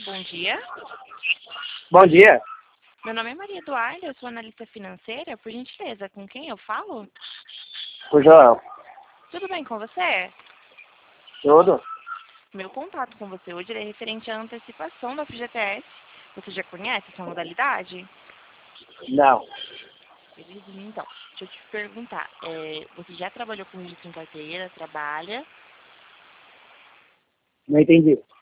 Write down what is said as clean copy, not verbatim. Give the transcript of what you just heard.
bom dia. Bom dia. Meu nome é Maria Eduarda, eu sou analista financeira. Por gentileza, com quem eu falo? O Joel. Tudo bem com você? Tudo? Meu contato com você hoje é referente à antecipação da FGTS. Você já conhece essa modalidade? Não. Beleza, então, deixa eu te perguntar. Você já trabalhou com registro em carteira? Trabalha? Não entendi.